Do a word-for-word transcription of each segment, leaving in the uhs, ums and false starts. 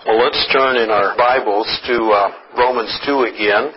Well, let's turn in our Bibles to uh, Romans two again.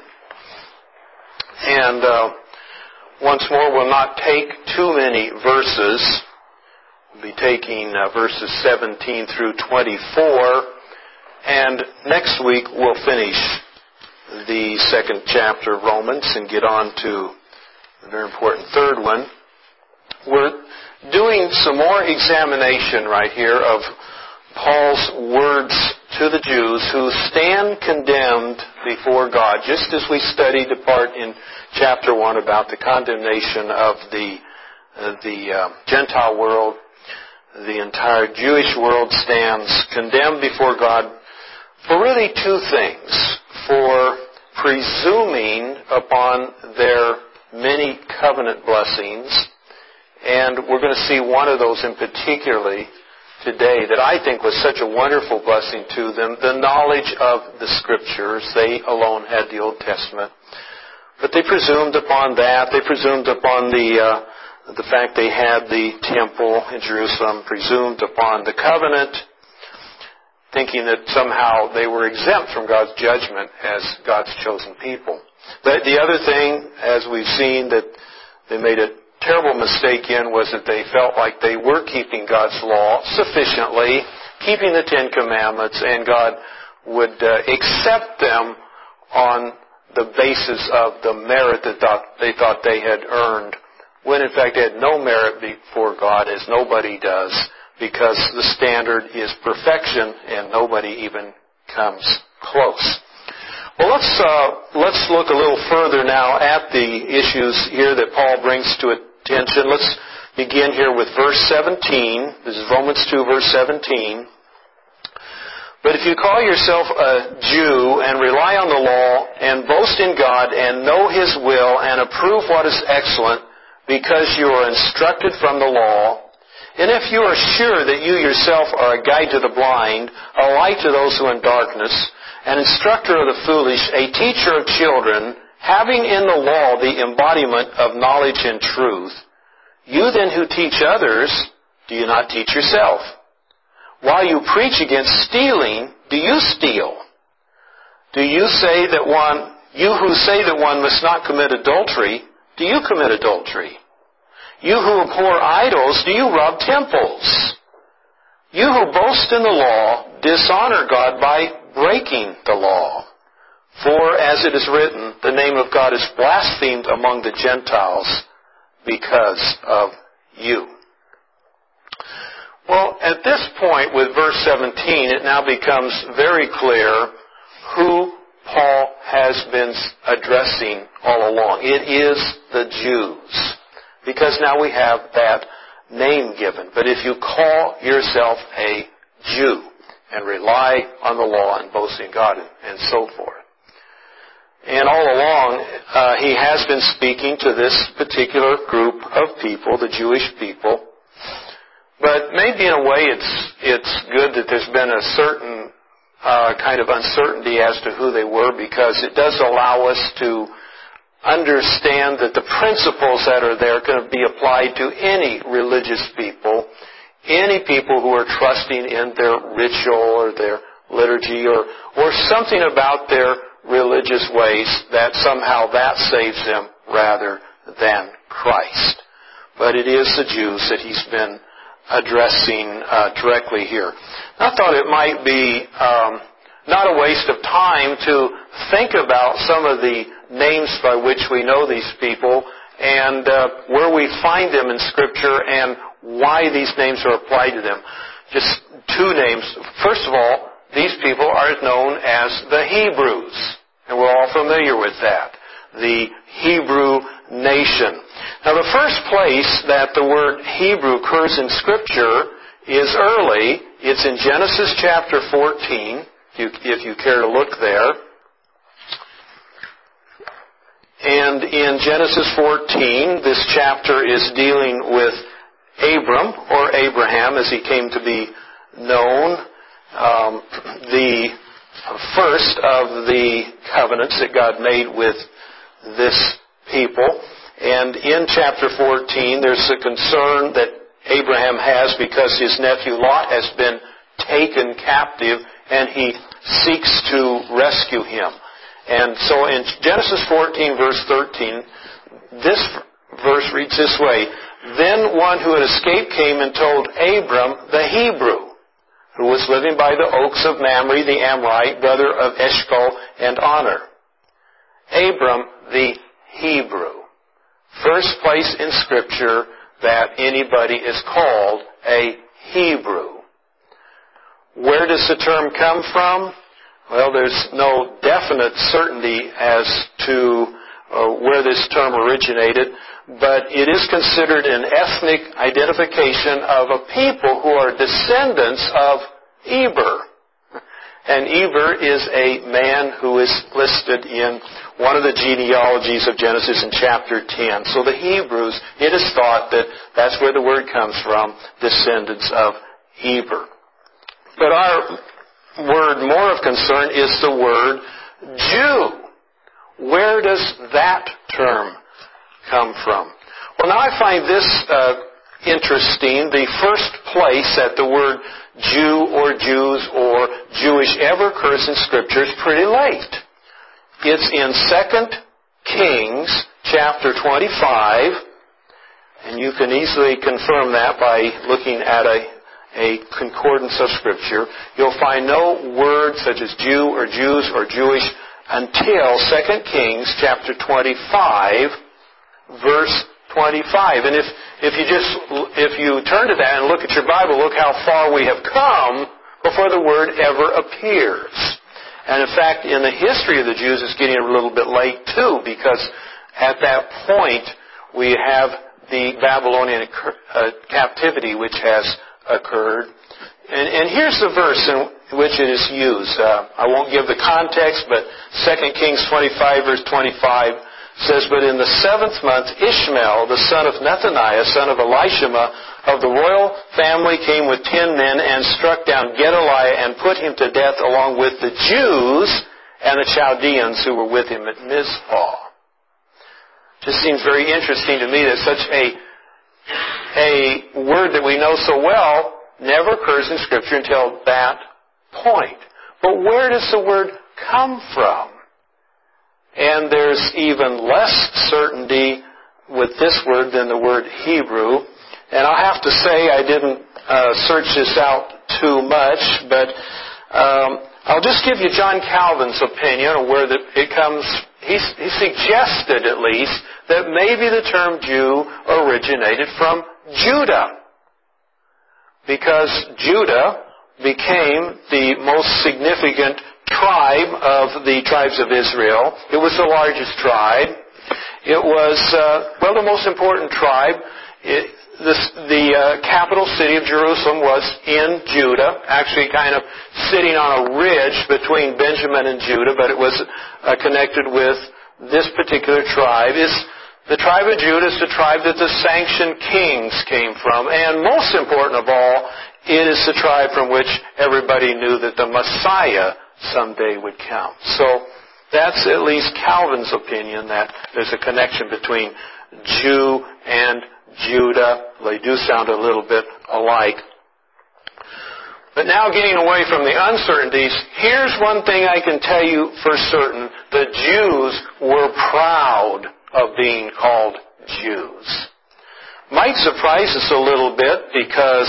And uh, once more, we'll not take too many verses. We'll be taking uh, verses seventeen through twenty-four. And next week, we'll finish the second chapter of Romans and get on to the very important third one. We're doing some more examination right here of Paul's words to the Jews who stand condemned before God, just as we studied the part in chapter one about the condemnation of the uh, the uh, Gentile world. The entire Jewish world stands condemned before God for really two things: for presuming upon their many covenant blessings, and we're going to see one of those in particularly today that I think was such a wonderful blessing to them, the knowledge of the Scriptures. They alone had the Old Testament. But they presumed upon that. They presumed upon the uh, the fact they had the temple in Jerusalem, presumed upon the covenant, thinking that somehow they were exempt from God's judgment as God's chosen people. But the other thing, as we've seen, that they made a terrible mistake in was that they felt like they were keeping God's law sufficiently, keeping the Ten Commandments, and God would uh, accept them on the basis of the merit that thought, they thought they had earned, when in fact they had no merit before God, as nobody does, because the standard is perfection and nobody even comes close. Well, let's uh, let's look a little further now at the issues here that Paul brings to attention. Let's begin here with verse seventeen. This is Romans two, verse seventeen. But if you call yourself a Jew and rely on the law and boast in God and know His will and approve what is excellent because you are instructed from the law, and if you are sure that you yourself are a guide to the blind, a light to those who are in darkness, an instructor of the foolish, a teacher of children, having in the law the embodiment of knowledge and truth, you then who teach others, do you not teach yourself? While you preach against stealing, do you steal? Do you say that one, you who say that one must not commit adultery, do you commit adultery? You who abhor idols, do you rob temples? You who boast in the law, dishonor God by breaking the law. For, as it is written, the name of God is blasphemed among the Gentiles because of you. Well, at this point with verse seventeen, it now becomes very clear who Paul has been addressing all along. It is the Jews, because now we have that name given. But if you call yourself a Jew and rely on the law and boast in God and so forth. And all along, uh, he has been speaking to this particular group of people, the Jewish people. But maybe in a way it's it's good that there's been a certain uh, kind of uncertainty as to who they were, because it does allow us to understand that the principles that are there can be applied to any religious people, any people who are trusting in their ritual or their liturgy or, or something about their religious ways, that somehow that saves them rather than Christ. But it is the Jews that he's been addressing uh, directly here. I thought it might be um, not a waste of time to think about some of the names by which we know these people and uh, where we find them in Scripture and why these names are applied to them. Just two names. First of all, these people are known as the Hebrews, and we're all familiar with that. The Hebrew nation. Now, the first place that the word Hebrew occurs in Scripture is early. It's in Genesis chapter fourteen, if you, if you care to look there. And in Genesis fourteen, this chapter is dealing with Abram, or Abraham as he came to be known, um, the first of the covenants that God made with this people. And in chapter fourteen, there's a concern that Abraham has because his nephew Lot has been taken captive and he seeks to rescue him. And so in Genesis fourteen, verse thirteen, this verse reads this way: Then one who had escaped came and told Abram the Hebrew, who was living by the oaks of Mamre the Amorite, brother of Eshcol and Aner. Abram the Hebrew. First place in Scripture that anybody is called a Hebrew. Where does the term come from? Well, there's no definite certainty as to uh, where this term originated, but it is considered an ethnic identification of a people who are descendants of Eber. And Eber is a man who is listed in one of the genealogies of Genesis in chapter ten. So the Hebrews, it is thought that that's where the word comes from, descendants of Eber. But our word more of concern is the word Jew. Where does that term come from? Well, now I find this uh, interesting. The first place that the word Jew or Jews or Jewish ever occurs in Scripture is pretty late. It's in Second Kings chapter twenty-five, and you can easily confirm that by looking at a, a concordance of Scripture. You'll find no word such as Jew or Jews or Jewish until Second Kings chapter twenty-five, verse twenty-five. And if, if you just, if you turn to that and look at your Bible, look how far we have come before the word ever appears. And in fact, in the history of the Jews, it's getting a little bit late too, because at that point, we have the Babylonian uh, captivity which has occurred. And, and here's the verse in which it is used. Uh, I won't give the context, but Second Kings twenty-five, verse twenty-five, says, But in the seventh month, Ishmael, the son of Nethaniah, son of Elishama, of the royal family, came with ten men and struck down Gedaliah and put him to death along with the Jews and the Chaldeans who were with him at Mizpah. Just seems very interesting to me that such a, a word that we know so well never occurs in Scripture until that point. But where does the word come from? And there's even less certainty with this word than the word Hebrew. And I'll have to say I didn't uh, search this out too much, but um, I'll just give you John Calvin's opinion of where the, it comes. He, he suggested, at least, that maybe the term Jew originated from Judah, because Judah became the most significant tribe of the tribes of Israel. It was the largest tribe. It was, uh, well, the most important tribe. It, this, the uh, capital city of Jerusalem was in Judah, actually kind of sitting on a ridge between Benjamin and Judah, but it was uh, connected with this particular tribe. Is the tribe of Judah is the tribe that the sanctioned kings came from. And most important of all, it is the tribe from which everybody knew that the Messiah someday would come. So that's at least Calvin's opinion, that there's a connection between Jew and Judah. They do sound a little bit alike. But now getting away from the uncertainties, here's one thing I can tell you for certain. The Jews were proud of being called Jews. Might surprise us a little bit because,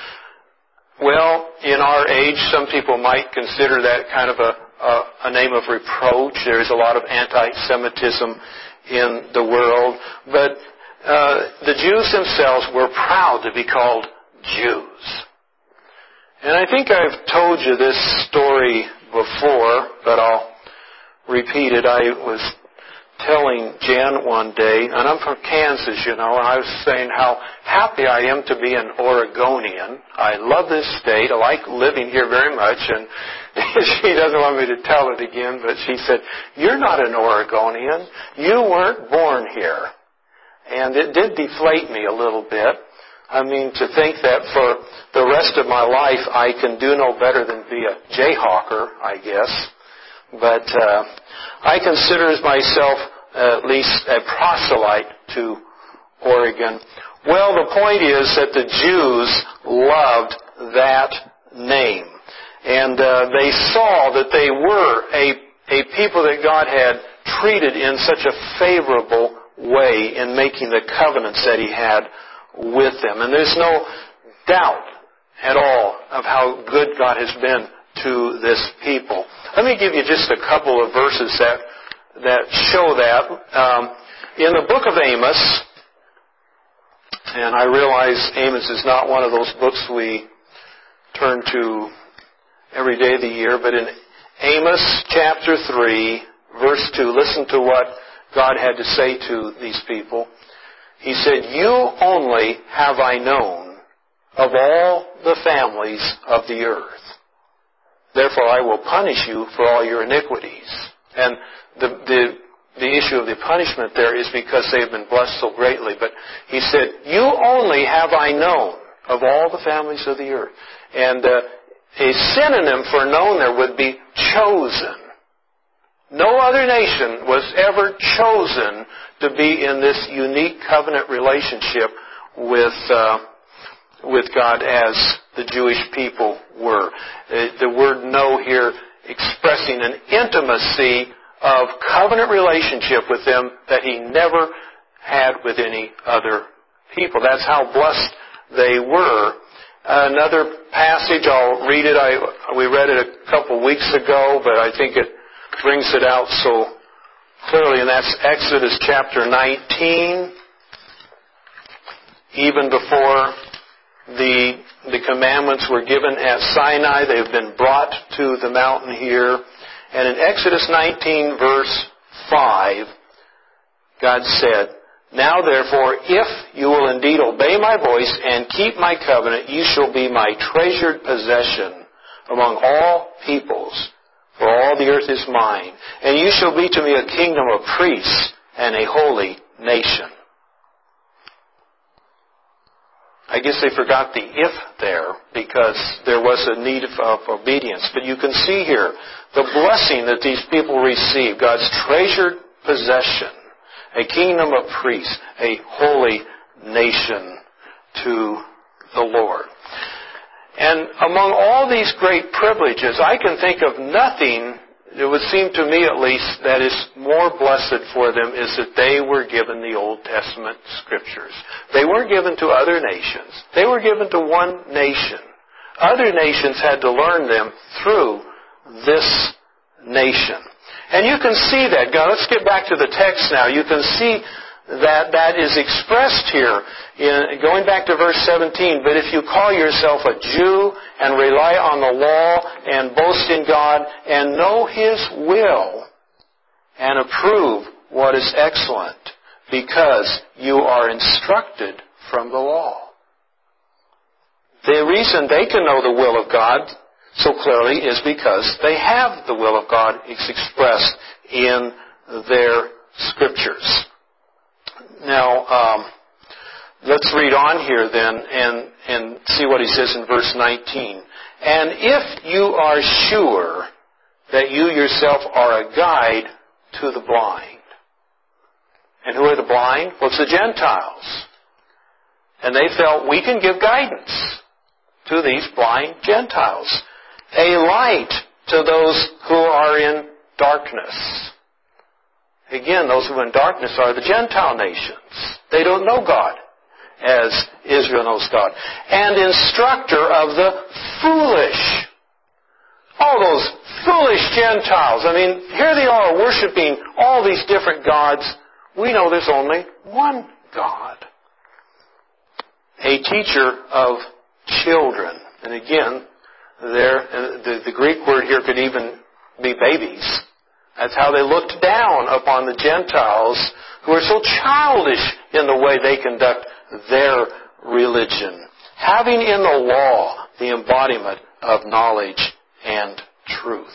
well, in our age, some people might consider that kind of a, a, a name of reproach. There's a lot of anti-Semitism in the world. But uh, the Jews themselves were proud to be called Jews. And I think I've told you this story before, but I'll repeat it. I was telling Jan one day, and I'm from Kansas, you know, and I was saying how happy I am to be an Oregonian. I love this state. I like living here very much, and she doesn't want me to tell it again, but she said, "You're not an Oregonian. You weren't born here." And it did deflate me a little bit. I mean, to think that for the rest of my life I can do no better than be a Jayhawker, I guess. But uh, I consider myself uh, at least a proselyte to Oregon. Well, the point is that the Jews loved that name. And uh, they saw that they were a, a people that God had treated in such a favorable way in making the covenants that He had with them. And there's no doubt at all of how good God has been to this people. Let me give you just a couple of verses that that show that. Um, in the book of Amos, and I realize Amos is not one of those books we turn to every day of the year, but in Amos chapter three, verse two, listen to what God had to say to these people. He said, "You only have I known of all the families of the earth. Therefore I will punish you for all your iniquities." And the, the, the issue of the punishment there is because they have been blessed so greatly. But he said, "You only have I known of all the families of the earth." And uh, a synonym for known there would be chosen. No other nation was ever chosen to be in this unique covenant relationship with uh, with God as the Jewish people were. The word know here expressing an intimacy of covenant relationship with them that He never had with any other people. That's how blessed they were. Another passage, I'll read it. I, we read it a couple weeks ago, but I think it brings it out so clearly, and that's Exodus chapter nineteen. Even before the the commandments were given at Sinai, they've been brought to the mountain here. And in Exodus nineteen, verse five, God said, "Now therefore, if you will indeed obey my voice and keep my covenant, you shall be my treasured possession among all peoples. For all the earth is mine, and you shall be to me a kingdom of priests and a holy nation." I guess they forgot the if there because there was a need of obedience. But you can see here the blessing that these people receive, God's treasured possession, a kingdom of priests, a holy nation to the Lord. And among all these great privileges, I can think of nothing, it would seem to me at least, that is more blessed for them is that they were given the Old Testament Scriptures. They weren't given to other nations. They were given to one nation. Other nations had to learn them through this nation. And you can see that. Now, let's get back to the text now. You can see that that is expressed here in going back to verse seventeen. "But if you call yourself a Jew and rely on the law and boast in God and know His will and approve what is excellent, because you are instructed from the law." The reason they can know the will of God so clearly is because they have the will of God. It's expressed in their Scriptures. Now, um, let's read on here then and, and see what he says in verse nineteen. "And if you are sure that you yourself are a guide to the blind." And who are the blind? Well, it's the Gentiles. And they felt, we can give guidance to these blind Gentiles. A light to those who are in darkness. Again, those who are in darkness are the Gentile nations. They don't know God as Israel knows God. And instructor of the foolish. All those foolish Gentiles. I mean, here they are worshiping all these different gods. We know there's only one God. A teacher of children. And again, there, the, the Greek word here could even be babies. That's how they looked down upon the Gentiles who are so childish in the way they conduct their religion. Having in the law the embodiment of knowledge and truth.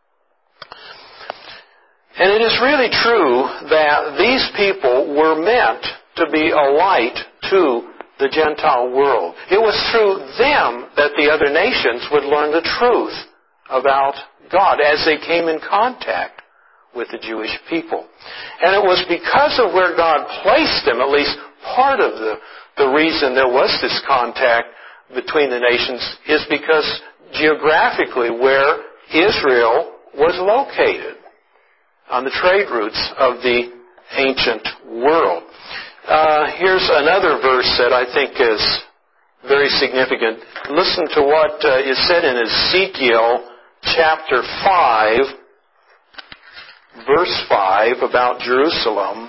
And it is really true that these people were meant to be a light to the Gentile world. It was through them that the other nations would learn the truth about God as they came in contact with the Jewish people. And it was because of where God placed them, at least part of the, the reason there was this contact between the nations is because geographically where Israel was located on the trade routes of the ancient world. Uh, here's another verse that I think is very significant. Listen to what uh, is said in Ezekiel chapter five, verse five, about Jerusalem.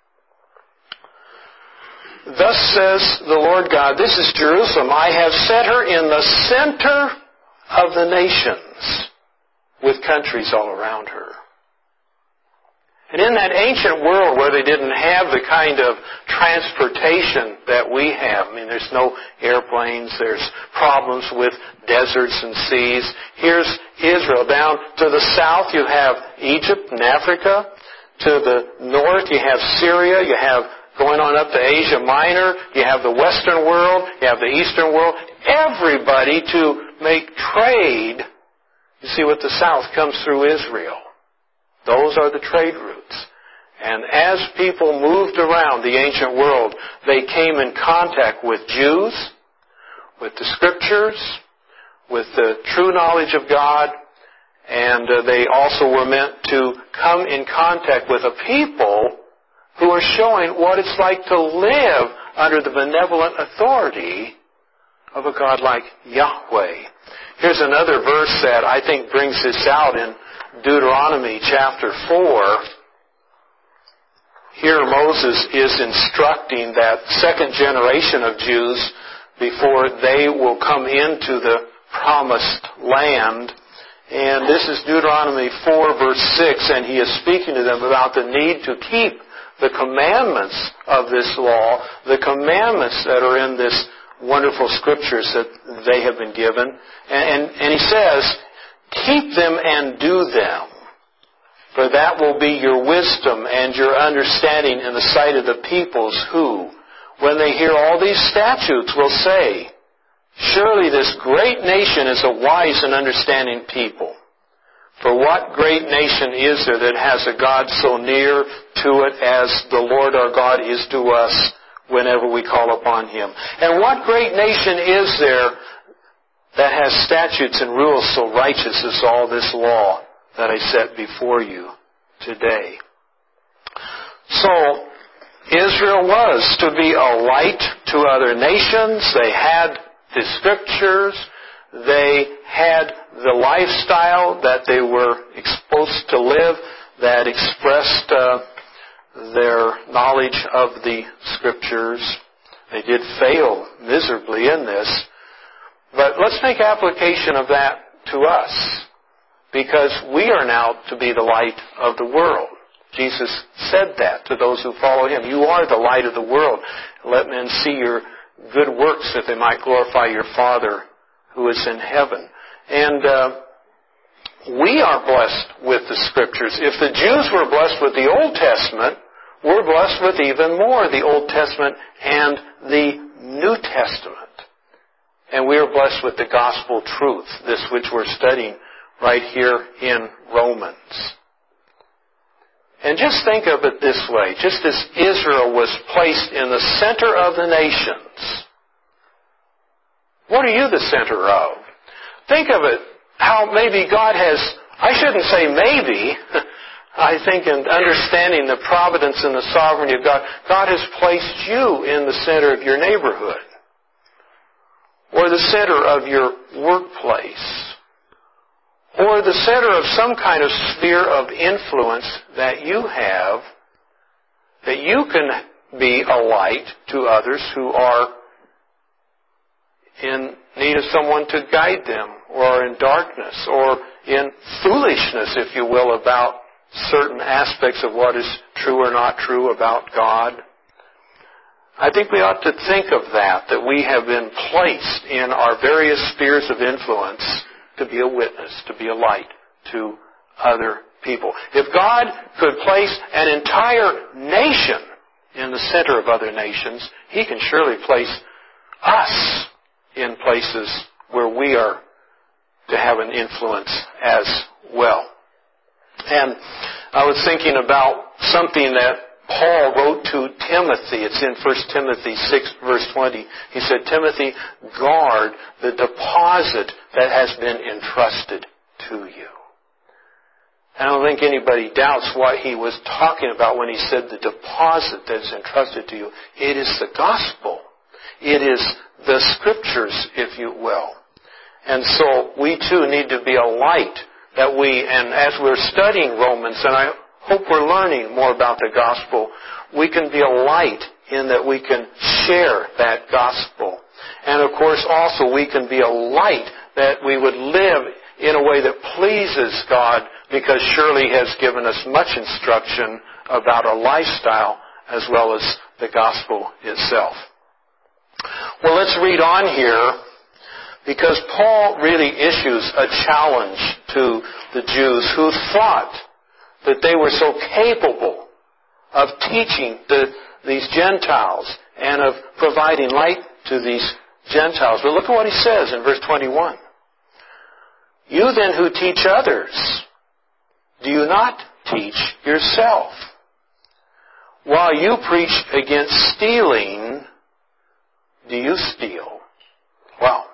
Thus says the Lord God, this is Jerusalem. I have set her in the center of the nations, with countries all around her. And in that ancient world where they didn't have the kind of transportation that we have, I mean, there's no airplanes, there's problems with deserts and seas. Here's Israel. Down to the south you have Egypt and Africa. To the north you have Syria. You have going on up to Asia Minor. You have the Western world. You have the Eastern world. Everybody to make trade. You see, with the south comes through Israel. Those are the trade routes. And as people moved around the ancient world, they came in contact with Jews, with the Scriptures, with the true knowledge of God, and uh, they also were meant to come in contact with a people who are showing what it's like to live under the benevolent authority of a God like Yahweh. Here's another verse that I think brings this out in Deuteronomy chapter four. Here Moses is instructing that second generation of Jews before they will come into the promised land. And this is Deuteronomy four verse six, and he is speaking to them about the need to keep the commandments of this law, the commandments that are in this wonderful scriptures that they have been given. And, and, and he says, keep them and do them, for that will be your wisdom and your understanding in the sight of the peoples who, when they hear all these statutes, will say, surely this great nation is a wise and understanding people. For what great nation is there that has a God so near to it as the Lord our God is to us whenever we call upon Him? And what great nation is there that has statutes and rules so righteous as all this law that I set before you today? So, Israel was to be a light to other nations. They had the Scriptures. They had the lifestyle that they were exposed to live that expressed uh, their knowledge of the Scriptures. They did fail miserably in this. But let's make application of that to us, because we are now to be the light of the world. Jesus said that to those who follow Him. You are the light of the world. Let men see your good works that they might glorify your Father who is in heaven. And uh, we are blessed with the Scriptures. If the Jews were blessed with the Old Testament, we're blessed with even more, the Old Testament and the New Testament. And we are blessed with the gospel truth, this which we're studying right here in Romans. And just think of it this way. Just as Israel was placed in the center of the nations, what are you the center of? Think of it, how maybe God has, I shouldn't say maybe, I think in understanding the providence and the sovereignty of God, God has placed you in the center of your neighborhood, or the center of your workplace, or the center of some kind of sphere of influence that you have, that you can be a light to others who are in need of someone to guide them, or are in darkness, or in foolishness, if you will, about certain aspects of what is true or not true about God. I think we ought to think of that, that we have been placed in our various spheres of influence to be a witness, to be a light to other people. If God could place an entire nation in the center of other nations, He can surely place us in places where we are to have an influence as well. And I was thinking about something that Paul wrote to Timothy. It's in First Timothy six, verse twenty. He said, Timothy, guard the deposit that has been entrusted to you. I don't think anybody doubts what he was talking about when he said the deposit that is entrusted to you. It is the gospel. It is the scriptures, if you will. And so we too need to be a light that we, and as we're studying Romans, and I hope we're learning more about the gospel, we can be a light in that we can share that gospel. And of course also we can be a light that we would live in a way that pleases God, because surely He has given us much instruction about a lifestyle as well as the gospel itself. Well, let's read on here, because Paul really issues a challenge to the Jews who thought that they were so capable of teaching the, these Gentiles and of providing light to these Gentiles. But look at what he says in verse twenty-one. You then who teach others, do you not teach yourself? While you preach against stealing, do you steal? Well,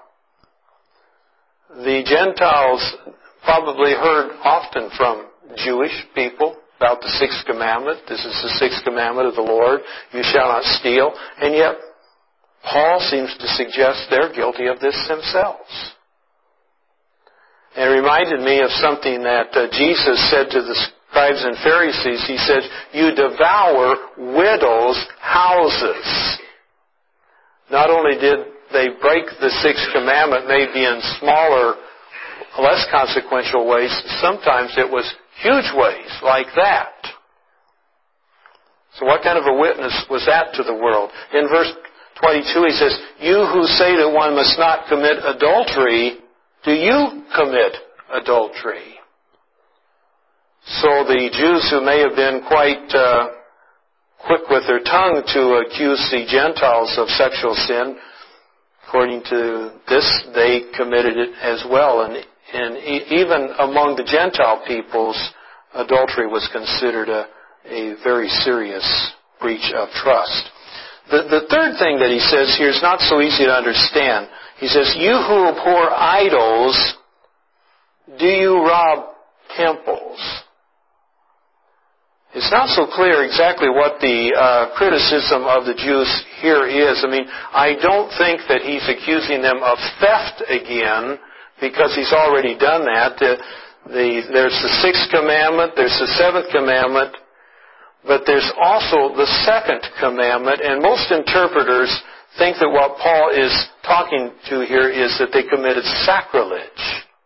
the Gentiles probably heard often from Jewish people about the sixth commandment. This is the sixth commandment of the Lord. You shall not steal. And yet, Paul seems to suggest they're guilty of this themselves. It reminded me of something that uh, Jesus said to the scribes and Pharisees. He said, you devour widows' houses. Not only did they break the sixth commandment, maybe in smaller, less consequential ways, sometimes it was huge ways like that. So what kind of a witness was that to the world? In verse twenty-two he says, you who say that one must not commit adultery, do you commit adultery? So the Jews who may have been quite uh, quick with their tongue to accuse the Gentiles of sexual sin, according to this, they committed it as well. And, and even among the Gentile peoples, adultery was considered a, a very serious breach of trust. The, the third thing that he says here is not so easy to understand. He says, you who abhor idols, do you rob temples? It's not so clear exactly what the uh, criticism of the Jews here is. I mean, I don't think that he's accusing them of theft again, because he's already done that. The, the, there's the sixth commandment, there's the seventh commandment, but there's also the second commandment, and most interpreters think that what Paul is talking to here is that they committed sacrilege.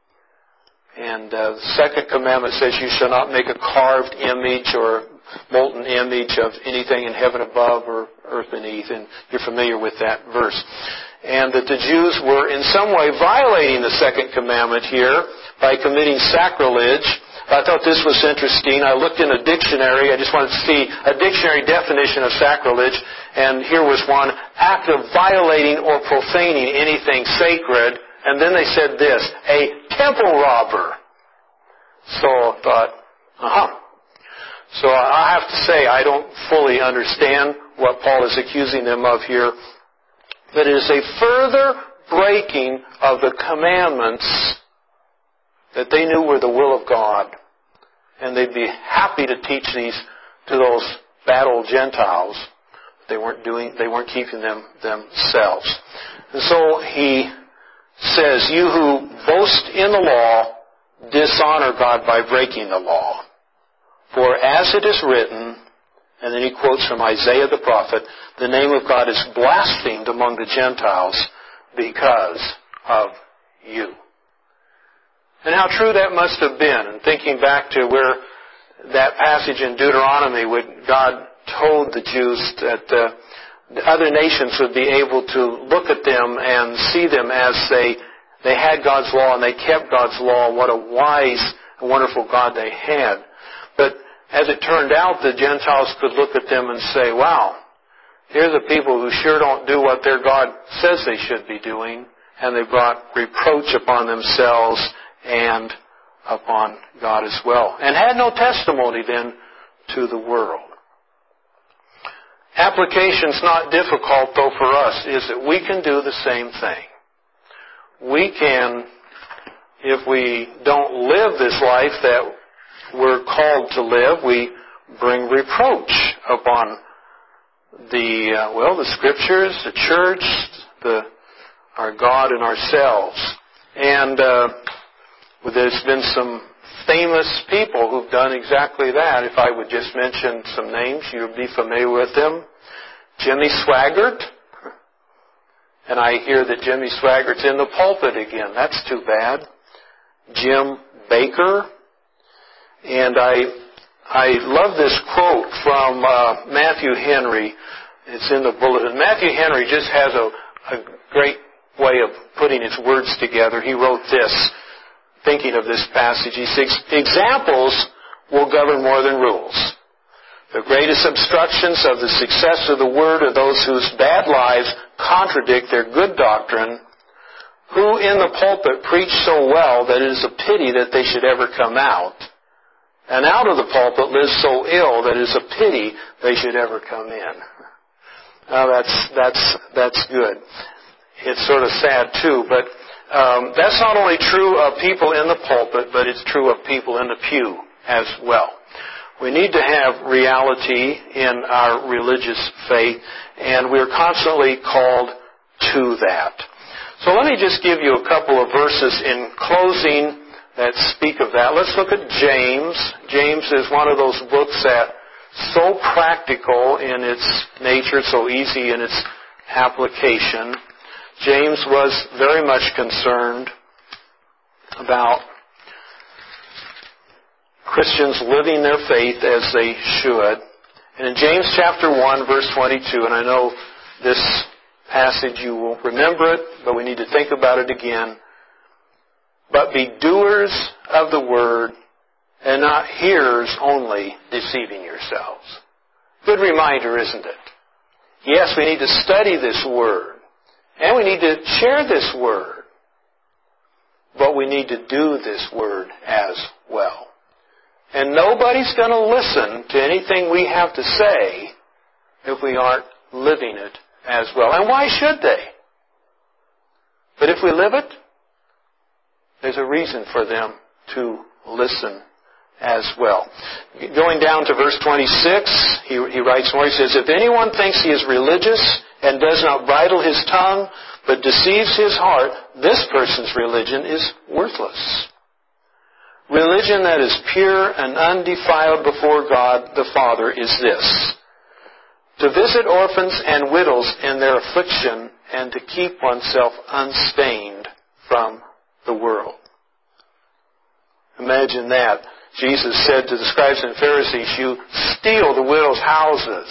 And uh, the second commandment says you shall not make a carved image or molten image of anything in heaven above or earth beneath. And you're familiar with that verse. And that the Jews were in some way violating the second commandment here by committing sacrilege. I thought this was interesting. I looked in a dictionary. I just wanted to see a dictionary definition of sacrilege. And here was one, act of violating or profaning anything sacred. And then they said this, a temple robber. So I thought, uh-huh. So I have to say, I don't fully understand what Paul is accusing them of here. But it is a further breaking of the commandments that they knew were the will of God. And they'd be happy to teach these to those bad old Gentiles. They weren't doing, they weren't keeping them themselves. And so he says, you who boast in the law, dishonor God by breaking the law. For as it is written, and then he quotes from Isaiah the prophet, the name of God is blasphemed among the Gentiles because of you. And how true that must have been. And thinking back to where that passage in Deuteronomy when God told the Jews that uh, the other nations would be able to look at them and see them as they they had God's law and they kept God's law. What a wise and wonderful God they had. But as it turned out, the Gentiles could look at them and say, wow, here's a people who sure don't do what their God says they should be doing. And they brought reproach upon themselves and upon God as well. And had no testimony then to the world. application's not difficult, though, for us, is that we can do the same thing. We can, if we don't live this life that we're called to live, we bring reproach upon the, uh, well, the Scriptures, the church, the, our God, and ourselves. And uh, there's been some famous people who've done exactly that. If I would just mention some names, you'll be familiar with them. Jimmy Swaggart. And I hear that Jimmy Swaggart's in the pulpit again. That's too bad. Jim Baker. And I I love this quote from uh, Matthew Henry. It's in the bulletin. Matthew Henry just has a, a great way of putting his words together. He wrote this, thinking of this passage. He says, examples will govern more than rules. The greatest obstructions of the success of the Word are those whose bad lives contradict their good doctrine, who in the pulpit preach so well that it is a pity that they should ever come out, and out of the pulpit live so ill that it is a pity they should ever come in. Now that's that's that's good. It's sort of sad too, but um, that's not only true of people in the pulpit, but it's true of people in the pew as well. We need to have reality in our religious faith, and we're constantly called to that. So let me just give you a couple of verses in closing that speak of that. Let's look at James. James is one of those books that so practical in its nature, so easy in its application. James was very much concerned about Christians living their faith as they should. And in James chapter one, verse twenty-two, and I know this passage you will remember it, but we need to think about it again. But be doers of the word, and not hearers only, deceiving yourselves. Good reminder, isn't it? Yes, we need to study this word, and we need to share this word, but we need to do this word as well. And nobody's going to listen to anything we have to say if we aren't living it as well. And why should they? But if we live it, there's a reason for them to listen as well. Going down to verse twenty-six, he, he writes more. He says, if anyone thinks he is religious and does not bridle his tongue, but deceives his heart, this person's religion is worthless. Religion that is pure and undefiled before God the Father is this: to visit orphans and widows in their affliction and to keep oneself unstained from the world. Imagine that. Jesus said to the scribes and Pharisees, you steal the widows' houses.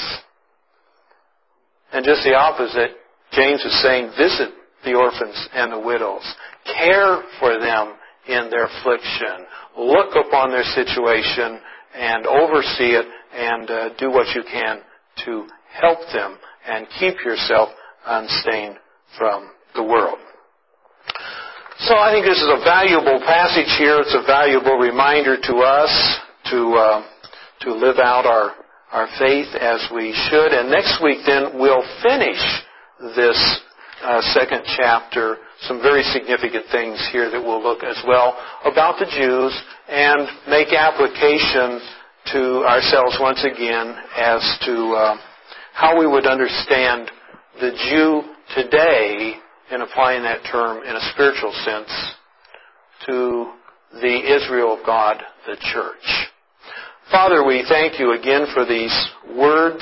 And just the opposite, James is saying, visit the orphans and the widows. Care for them in their affliction. Look upon their situation and oversee it and uh, do what you can to help them and keep yourself unstained from the world. So I think this is a valuable passage here. It's a valuable reminder to us to uh, to live out our, our faith as we should. And next week then we'll finish this uh, second chapter. Some very significant things here that we'll look as well about the Jews and make application to ourselves once again as to uh, how we would understand the Jew today in applying that term in a spiritual sense to the Israel of God, the church. Father, we thank you again for these words.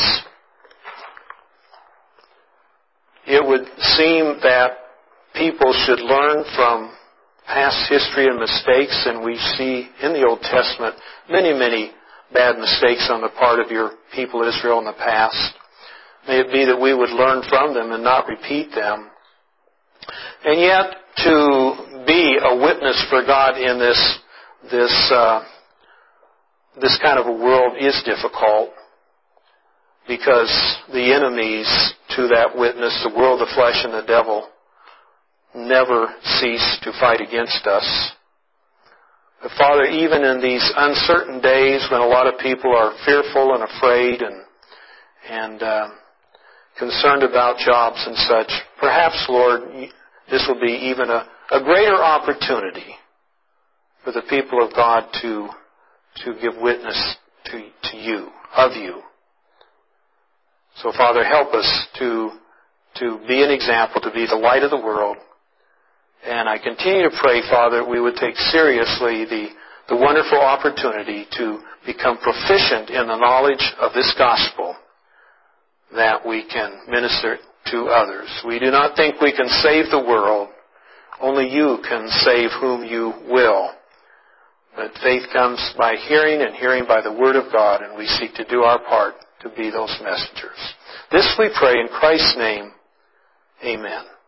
It would seem that people should learn from past history and mistakes, and we see in the Old Testament many, many bad mistakes on the part of your people Israel in the past. May it be that we would learn from them and not repeat them. And yet, to be a witness for God in this this uh, this kind of a world is difficult, because the enemies to that witness, the world, the flesh, and the devil, never cease to fight against us. But Father, even in these uncertain days when a lot of people are fearful and afraid and and uh, concerned about jobs and such, perhaps, Lord, this will be even a, a greater opportunity for the people of God to, to give witness to, to you, of you. So, Father, help us to, to be an example, to be the light of the world. And I continue to pray, Father, we would take seriously the, the wonderful opportunity to become proficient in the knowledge of this gospel, that we can minister to others. We do not think we can save the world. Only you can save whom you will. But faith comes by hearing, and hearing by the Word of God, and we seek to do our part to be those messengers. This we pray in Christ's name. Amen.